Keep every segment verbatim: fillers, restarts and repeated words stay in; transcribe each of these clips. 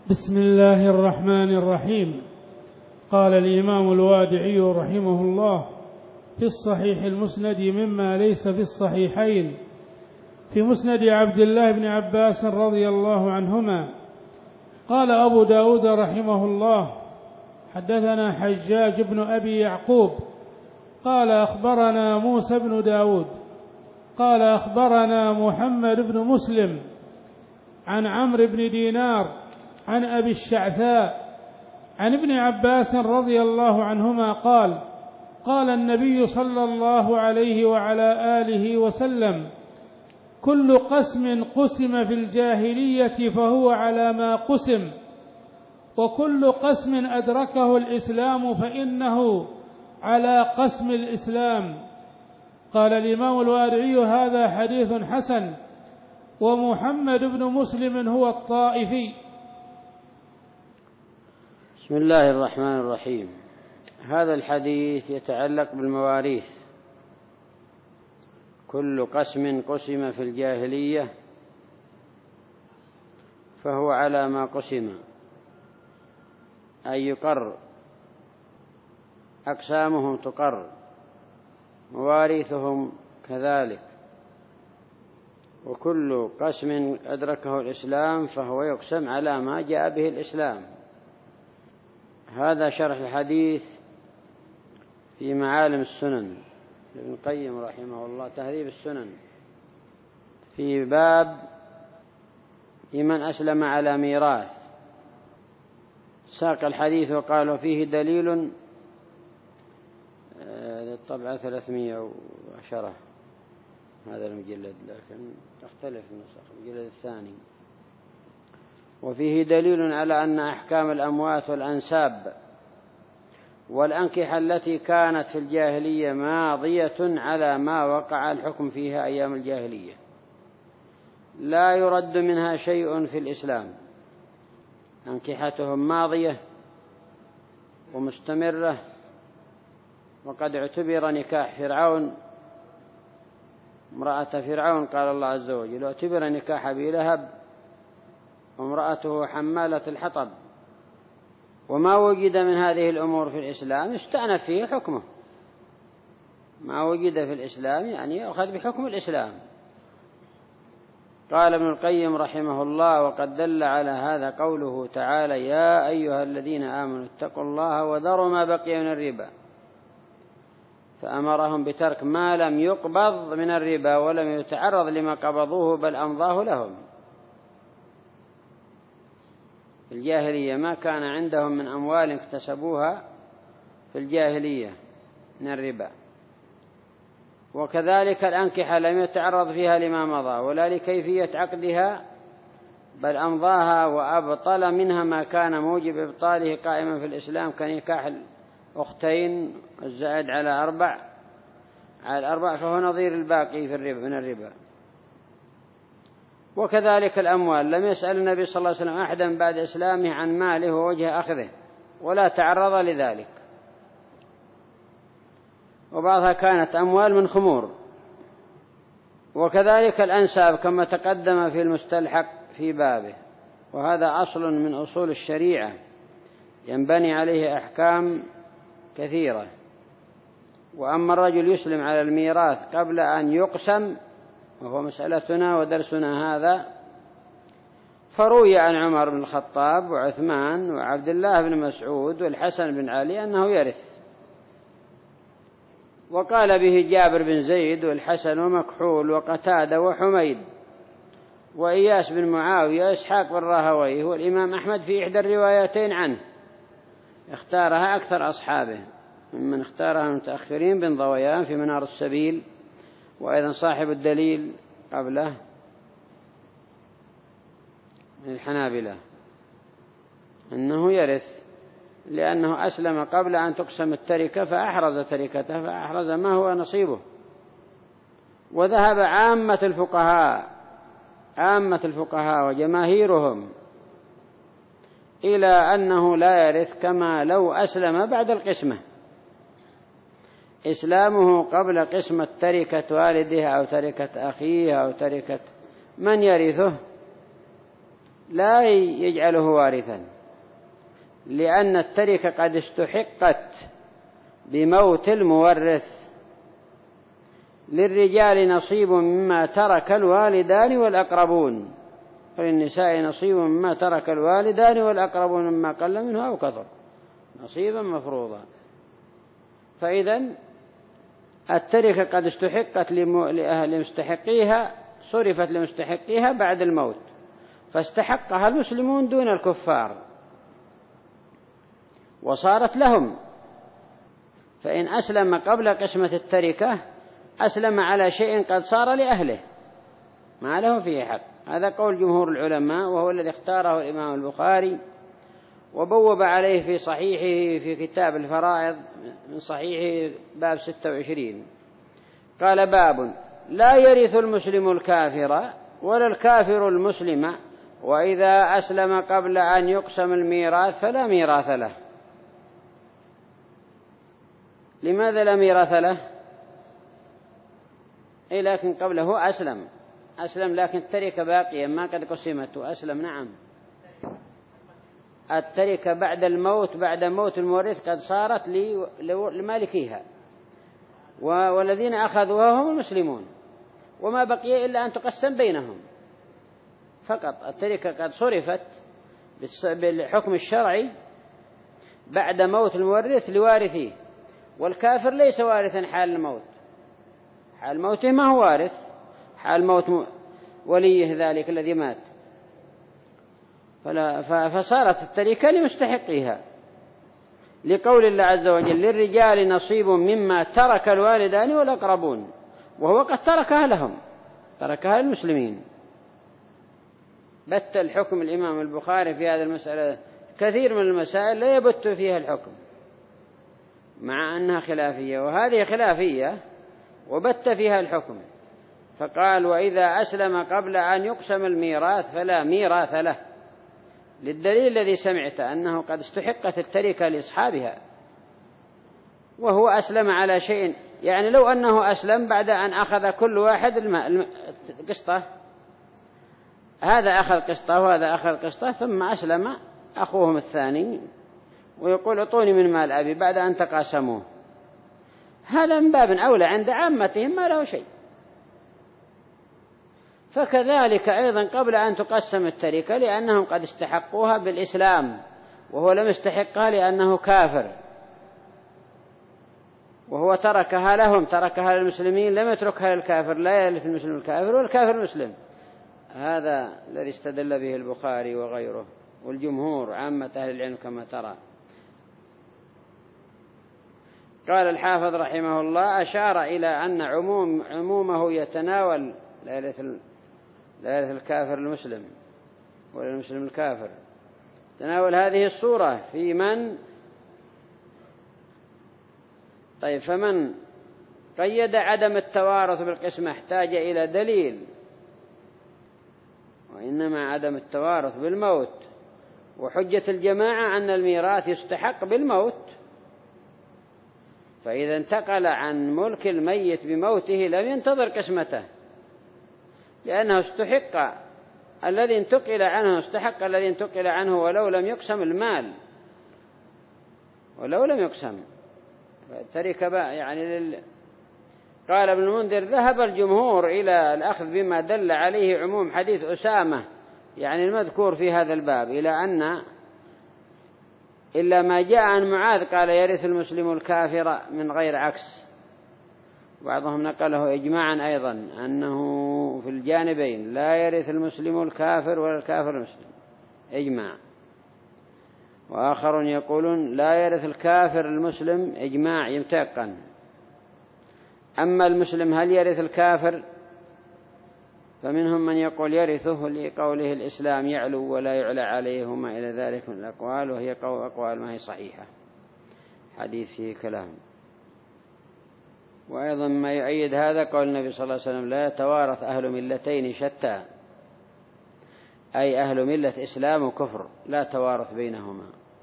بسم الله الرحمن الرحيم. قال الإمام الوادعي رحمه الله في الصحيح المسند مما ليس في الصحيحين في مسند عبد الله بن عباس رضي الله عنهما قال أبو داود رحمه الله حدثنا حجاج بن أبي يعقوب قال أخبرنا موسى بن داود قال أخبرنا محمد بن مسلم عن عمرو بن دينار عن أبي الشعثاء عن ابن عباس رضي الله عنهما قال قال النبي صلى الله عليه وعلى آله وسلم كل قسم قسم في الجاهلية فهو على ما قسم وكل قسم أدركه الإسلام فإنه على قسم الإسلام. قال الإمام الوادعي هذا حديث حسن ومحمد بن مسلم هو الطائفي. بسم الله الرحمن الرحيم. هذا الحديث يتعلق بالمواريث. كل قسم قسم في الجاهلية فهو على ما قسم، أي يقر، أقسامهم تقر، مواريثهم كذلك. وكل قسم أدركه الإسلام فهو يقسم على ما جاء به الإسلام. هذا شرح الحديث في معالم السنن ابن القيم رحمه الله، تهذيب السنن، في باب لمن أسلم على ميراث. ساق الحديث وقال فيه دليل، الطبعة ثلاثمائة وعشرة هذا المجلد، لكن تختلف النسخ المجلد الثاني. وفيه دليل على أن أحكام الأموات والأنساب والأنكحة التي كانت في الجاهلية ماضية على ما وقع الحكم فيها أيام الجاهلية، لا يرد منها شيء في الإسلام. أنكحتهم ماضية ومستمرة، وقد اعتبر نكاح فرعون امرأة فرعون، قال الله عز وجل اعتبر نكاح أبي لهب وامرأته حمالة الحطب، وما وجد من هذه الأمور في الإسلام استأنف فيه حكمه. ما وجد في الإسلام يعني يأخذ بحكم الإسلام. قال ابن القيم رحمه الله وقد دل على هذا قوله تعالى يا أيها الذين آمنوا اتقوا الله وذروا ما بقي من الربا، فأمرهم بترك ما لم يقبض من الربا ولم يتعرض لما قبضوه بل أمضاه لهم. في الجاهلية ما كان عندهم من أموال اكتسبوها في الجاهلية من الربا، وكذلك الأنكحة لم يتعرض فيها لما مضى ولا لكيفية عقدها بل أمضاها وأبطل منها ما كان موجب إبطاله قائما في الإسلام، كنكاح الأختين الزائد على أربع على الأربع فهو نظير الباقي في الربا من الربا. وكذلك الأموال، لم يسأل النبي صلى الله عليه وسلم أحدا بعد إسلامه عن ماله ووجه أخذه ولا تعرض لذلك، وبعضها كانت أموال من خمور. وكذلك الأنساب كما تقدم في المستلحق في بابه، وهذا أصل من أصول الشريعة ينبني عليه أحكام كثيرة. وأما الرجل يسلم على الميراث قبل أن يقسم، وهو مسألتنا ودرسنا هذا، فروي عن عمر بن الخطاب وعثمان وعبد الله بن مسعود والحسن بن علي أنه يرث، وقال به جابر بن زيد والحسن ومكحول وقتادة وحميد وإياس بن معاوية وإسحاق بن راهويه والإمام أحمد في إحدى الروايتين عنه، اختارها أكثر أصحابه ممن اختارها المتأخرين بن ضويان في منار السبيل، وأيضا صاحب الدليل قبله من الحنابلة أنه يرث، لأنه أسلم قبل أن تقسم التركة فأحرز تركته، فأحرز ما هو نصيبه. وذهب عامة الفقهاء عامة الفقهاء وجماهيرهم إلى أنه لا يرث كما لو أسلم بعد القسمة. إسلامه قبل قسمة تركة والده أو تركة أخيه أو تركة من يرثه لا يجعله وارثا، لأن التركة قد استحقت بموت المورث. للرجال نصيب مما ترك الوالدان والأقربون، وللنساء نصيب مما ترك الوالدان والأقربون مما قل منه أو كثر، نصيبا مفروضا. فإذن التركة قد استحقت لمستحقيها، صرفت لمستحقيها بعد الموت، فاستحقها المسلمون دون الكفار وصارت لهم. فإن أسلم قبل قسمة التركة أسلم على شيء قد صار لأهله ما له فيه حق. هذا قول جمهور العلماء، وهو الذي اختاره الإمام البخاري وبوب عليه في صحيحه في كتاب الفرائض من صحيحه باب ستة وعشرين. قال: باب لا يرث المسلم الكافر ولا الكافر المسلم، وإذا أسلم قبل أن يقسم الميراث فلا ميراث له. لماذا لا ميراث له؟ إيه لكن قبله أسلم أسلم لكن التركة باقية ما قد قسمت وأسلم. نعم، التركة بعد الموت، بعد موت المورث قد صارت لمالكيها، والذين أخذوها هم المسلمون، وما بقي إلا أن تقسم بينهم فقط. التركة قد صرفت بالحكم الشرعي بعد موت المورث لوارثيه، والكافر ليس وارثا حال الموت، حال موته ما هو وارث، حال موت وليه ذلك الذي مات. فلا فصارت التركة لمستحقيها، لقول الله عز وجل: للرجال نصيب مما ترك الوالدان والأقربون، وهو قد تركها لهم، تركها للمسلمين. بت الحكم الإمام البخاري في هذه المسألة. كثير من المسائل لا يبت فيها الحكم مع أنها خلافية، وهذه خلافية وبت فيها الحكم، فقال: وإذا أسلم قبل أن يقسم الميراث فلا ميراث له، للدليل الذي سمعت أنه قد استحقت التركة لأصحابها، وهو أسلم على شيء. يعني لو أنه أسلم بعد أن أخذ كل واحد قسطة، هذا أخذ قسطة وهذا أخذ قسطة، ثم أسلم أخوهم الثاني ويقول: اعطوني من مال أبي بعد أن تقاسموه، هذا من باب أولى عند عامتهم ما له شيء. فكذلك أيضا قبل أن تقسم التركة، لأنهم قد استحقوها بالإسلام وهو لم يستحقها لأنه كافر، وهو تركها لهم، تركها للمسلمين، لم يتركها للكافر، لا يرث المسلم الكافر والكافر المسلم. هذا الذي استدل به البخاري وغيره والجمهور عامة أهل العلم كما ترى. قال الحافظ رحمه الله: أشار إلى أن عموم عمومه يتناول لا يرث لا يرث الكافر المسلم ولا المسلم الكافر، تناول هذه الصورة في من طيب فمن قيد عدم التوارث بالقسمة احتاج إلى دليل، وإنما عدم التوارث بالموت، وحجة الجماعة أن الميراث يستحق بالموت، فإذا انتقل عن ملك الميت بموته لم ينتظر قسمته، لأنه استحق الذي انتقل عنه، استحق الذي انتقل عنه ولو لم يقسم المال، ولو لم يقسم ترك يعني لل... قال ابن المنذر: ذهب الجمهور إلى الأخذ بما دل عليه عموم حديث أسامة يعني المذكور في هذا الباب، إلى أن إلا ما جاء عن معاذ قال: يرث المسلم الكافر من غير عكس. بعضهم نقله إجماعا أيضا أنه في الجانبين لا يرث المسلم الكافر ولا الكافر المسلم، إجماع. وآخرون يقولون لا يرث الكافر المسلم، إجماع يمتقن. أما المسلم هل يرث الكافر؟ فمنهم من يقول يرثه لقوله: الإسلام يعلو ولا يعلى عليه، وما إلى ذلك من الأقوال، وهي أقوال ما هي صحيحة، حديث فيه كلام. وأيضا ما يؤيد هذا قول النبي صلى الله عليه وسلم: لا يتوارث أهل ملتين شتى، أي أهل ملة إسلام وكفر لا توارث بينهما.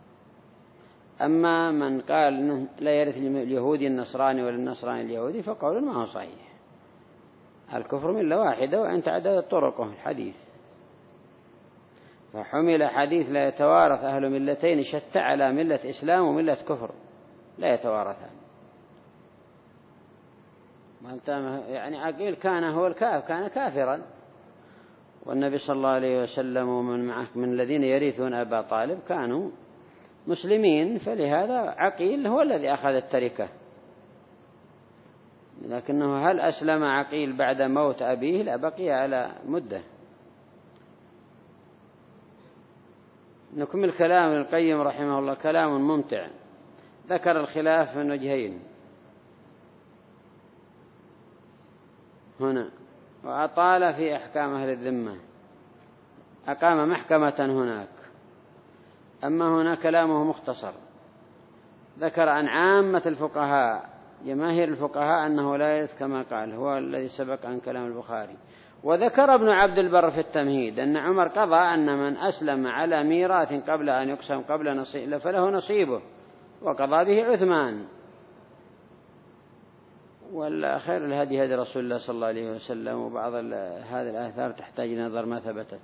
أما من قال لا يرث اليهودي النصراني ولا النصراني اليهودي فقول ما هو صحيح، الكفر ملة واحدة وأن تعددت طرقه الحديث. فحمل حديث لا يتوارث أهل ملتين شتى على ملة إسلام وملة كفر لا يتوارثان. يعني عقيل كان هو الكافر كان كافرا، والنبي صلى الله عليه وسلم ومن معه من الذين يرثون أبا طالب كانوا مسلمين، فلهذا عقيل هو الذي أخذ التركة. لكنه هل أسلم عقيل بعد موت أبيه؟ لا، بقي على مدة. نكمل كلام ابن القيم رحمه الله، كلام ممتع. ذكر الخلاف من وجهين هنا، وأطال في أحكام أهل الذمة، أقام محكمة هناك. أما هنا كلامه مختصر، ذكر عن عامة الفقهاء جماهير الفقهاء أنه لا يرث كما قال، هو الذي سبق عن كلام البخاري. وذكر ابن عبد البر في التمهيد أن عمر قضى أن من أسلم على ميراث قبل أن يقسم قبل نصيب فله نصيبه، وقضى به عثمان. والخير الهدي هدي رسول الله صلى الله عليه وسلم، وبعض هذه الآثار تحتاج نظر ما ثبتت.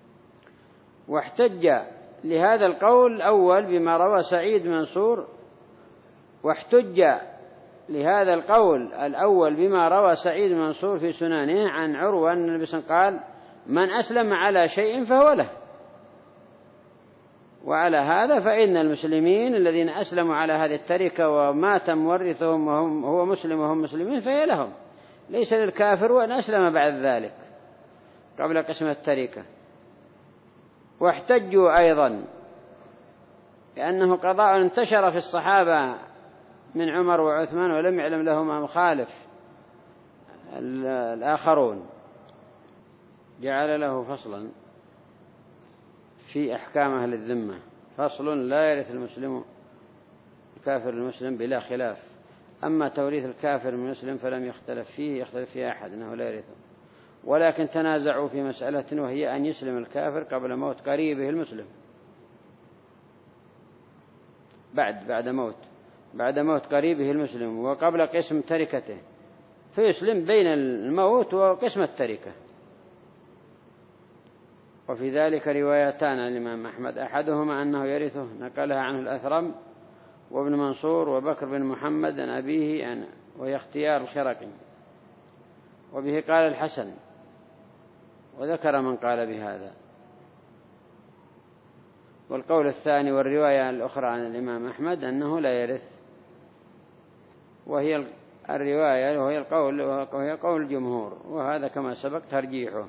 واحتج لهذا القول الأول بما روى سعيد منصور واحتج لهذا القول الأول بما روى سعيد منصور في سننه عن عروة أن النبي صلى الله عليه وسلم قال: من أسلم على شيء فهو له. وعلى هذا فإن المسلمين الذين أسلموا على هذه التركة ومات مورثهم وهم هو مسلم وهم مسلمين فهي لهم، ليس للكافر وأن أسلم بعد ذلك قبل قسم التركة. واحتجوا أيضا لأنه قضاء انتشر في الصحابة من عمر وعثمان ولم يعلم لهما مخالف الآخرون، جعل له فصلا في أحكام أهل الذمة، فصل: لا يرث المسلم الكافر المسلم بلا خلاف. أما توريث الكافر المسلم فلم يختلف فيه يختلف فيه أحد أنه لا يرثه، ولكن تنازعوا في مسألة وهي أن يسلم الكافر قبل موت قريبه المسلم، بعد بعد موت بعد موت قريبه المسلم وقبل قسم تركته، فيسلم بين الموت وقسم التركة. وفي ذلك روايتان عن الإمام أحمد، أحدهما أنه يرثه نقلها عنه الأثرم وابن منصور وبكر بن محمد عن أبيه يعني، وهي اختيار الخرقي، وبه قال الحسن، وذكر من قال بهذا. والقول الثاني والرواية الأخرى عن الإمام أحمد أنه لا يرث، وهي الرواية وهي القول وهي قول الجمهور، وهذا كما سبق ترجيحه.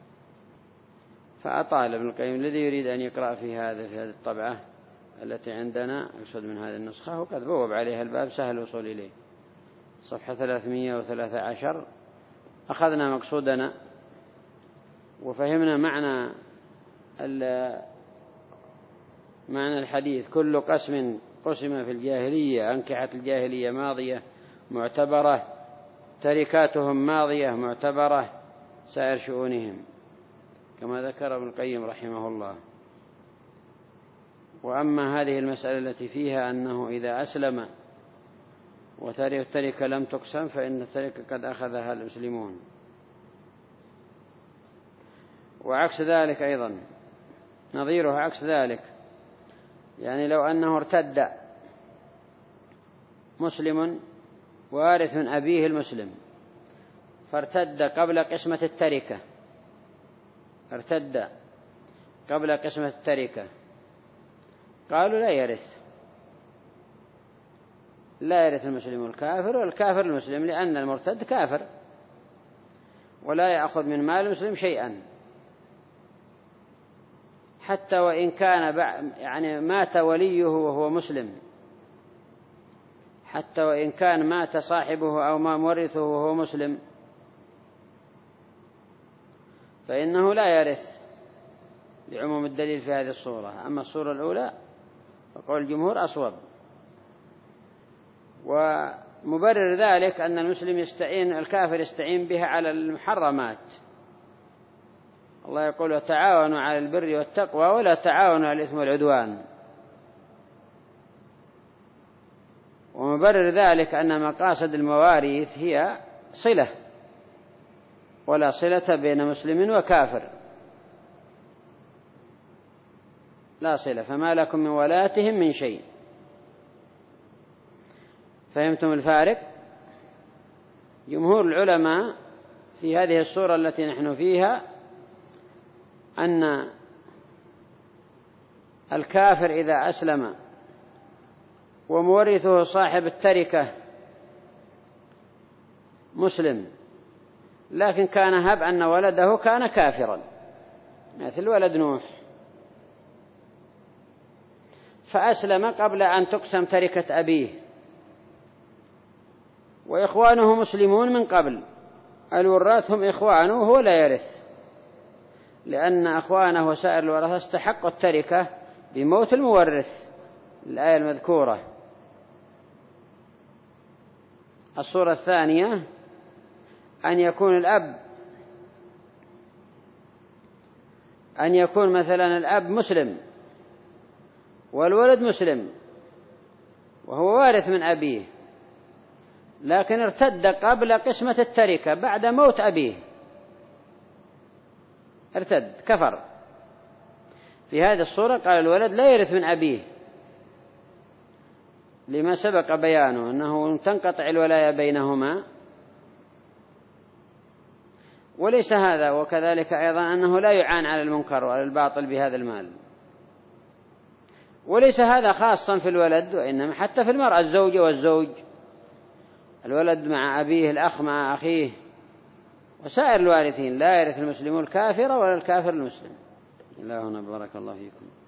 فأطال ابن القيم الذي يريد أن يقرأ في هذا في هذه الطبعة التي عندنا يقصد من هذه النسخة، وقد بوب عليها الباب سهل الوصول إليه، صفحة ثلاثمائة وثلاثة عشر. أخذنا مقصودنا وفهمنا معنى معنى الحديث: كل قسم قسم في الجاهلية، أنكحة الجاهلية ماضية معتبرة، تركاتهم ماضية معتبرة، سائر شؤونهم، كما ذكر ابن القيم رحمه الله. وأما هذه المسألة التي فيها أنه إذا أسلم وتركة لم تقسم فإن التركة قد أخذها المسلمون. وعكس ذلك أيضا نظيره عكس ذلك، يعني لو أنه ارتد مسلم وارث من أبيه المسلم فارتد قبل قسمة التركة ارتد قبل قسمة التركة قالوا لا يرث لا يرث المسلم الكافر والكافر المسلم، لأن المرتد كافر ولا يأخذ من مال المسلم شيئا، حتى وإن كان يعني مات وليه وهو مسلم، حتى وإن كان مات صاحبه أو ما مورثه وهو مسلم فإنه لا يرث لعموم الدليل في هذه الصورة. أما الصورة الأولى فقول الجمهور أصوب. ومبرر ذلك أن المسلم يستعين الكافر يستعين بها على المحرمات. الله يقول: وتعاونوا على البر والتقوى ولا تعاونوا على الإثم والعدوان. ومبرر ذلك أن مقاصد المواريث هي صلة، ولا صلة بين مسلم وكافر. لا صلة، فما لكم من ولاتهم من شيء. فهمتم الفارق؟ جمهور العلماء في هذه الصورة التي نحن فيها أن الكافر إذا أسلم ومورثه صاحب التركة مسلم، لكن كان هب أن ولده كان كافرا مثل ولد نوح، فأسلم قبل أن تقسم تركة أبيه، وإخوانه مسلمون من قبل، الوراث هم إخوانه وهو لا يرث، لأن أخوانه وسائر الورثة استحقوا التركة بموت المورث، الآية المذكورة. الصورة الثانية أن يكون الأب أن يكون مثلا الأب مسلم والولد مسلم وهو وارث من أبيه، لكن ارتد قبل قسمة التركة بعد موت أبيه، ارتد كفر. في هذه الصورة قال الولد لا يرث من أبيه لما سبق بيانه أنه تنقطع الولاية بينهما، وليس هذا، وكذلك أيضا أنه لا يعان على المنكر وعلى الباطل بهذا المال. وليس هذا خاصا في الولد، وإنما حتى في المرأة، الزوجة والزوج، الولد مع أبيه، الأخ مع أخيه، وسائر الوارثين، لا يرث المسلمون الكافر ولا الكافر المسلم. الله هنا بارك الله فيكم.